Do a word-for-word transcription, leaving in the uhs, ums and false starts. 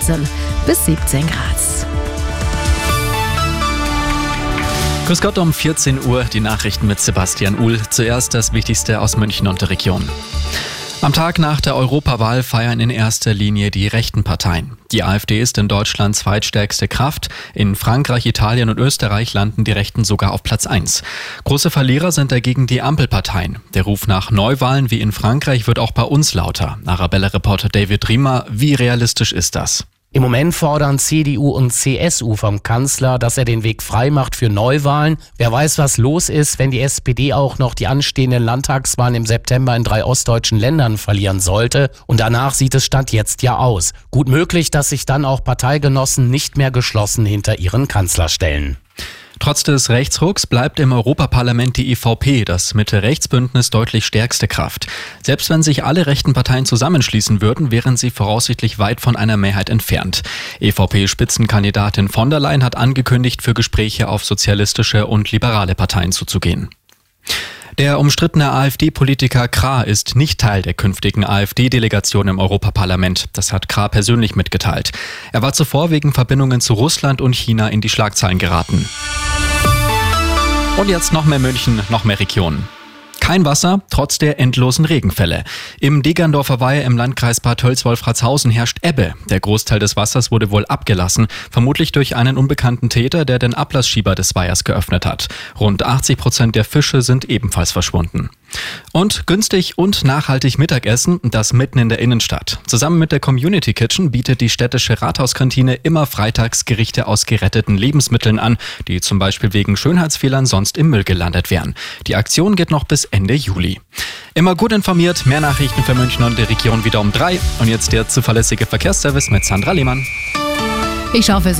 sechzehn bis siebzehn Grad. Grüß Gott um vierzehn Uhr, die Nachrichten mit Sebastian Uhl. Zuerst das Wichtigste aus München und der Region. Am Tag nach der Europawahl feiern in erster Linie die rechten Parteien. Die AfD ist in Deutschland zweitstärkste Kraft. In Frankreich, Italien und Österreich landen die Rechten sogar auf Platz eins. Große Verlierer sind dagegen die Ampelparteien. Der Ruf nach Neuwahlen wie in Frankreich wird auch bei uns lauter. Arabella-Reporter David Riemer, wie realistisch ist das? Im Moment fordern C D U und C S U vom Kanzler, dass er den Weg frei macht für Neuwahlen. Wer weiß, was los ist, wenn die S P D auch noch die anstehenden Landtagswahlen im September in drei ostdeutschen Ländern verlieren sollte. Und danach sieht es Stand jetzt ja aus. Gut möglich, dass sich dann auch Parteigenossen nicht mehr geschlossen hinter ihren Kanzler stellen. Trotz des Rechtsrucks bleibt im Europaparlament die E V P, das Mitte-Rechts-Bündnis, deutlich stärkste Kraft. Selbst wenn sich alle rechten Parteien zusammenschließen würden, wären sie voraussichtlich weit von einer Mehrheit entfernt. E V P-Spitzenkandidatin von der Leyen hat angekündigt, für Gespräche auf sozialistische und liberale Parteien zuzugehen. Der umstrittene AfD-Politiker Krah ist nicht Teil der künftigen AfD-Delegation im Europaparlament. Das hat Krah persönlich mitgeteilt. Er war zuvor wegen Verbindungen zu Russland und China in die Schlagzeilen geraten. Und jetzt noch mehr München, noch mehr Regionen. Kein Wasser, trotz der endlosen Regenfälle. Im Degerndorfer Weiher im Landkreis Bad Tölz-Wolfratshausen herrscht Ebbe. Der Großteil des Wassers wurde wohl abgelassen, vermutlich durch einen unbekannten Täter, der den Ablassschieber des Weihers geöffnet hat. Rund achtzig Prozent der Fische sind ebenfalls verschwunden. Und günstig und nachhaltig Mittagessen, das mitten in der Innenstadt. Zusammen mit der Community Kitchen bietet die städtische Rathauskantine immer freitags Gerichte aus geretteten Lebensmitteln an, die zum Beispiel wegen Schönheitsfehlern sonst im Müll gelandet wären. Die Aktion geht noch bis Ende Juli. Immer gut informiert, mehr Nachrichten für München und die Region wieder um drei. Und jetzt der zuverlässige Verkehrsservice mit Sandra Lehmann. Ich schaue für Sie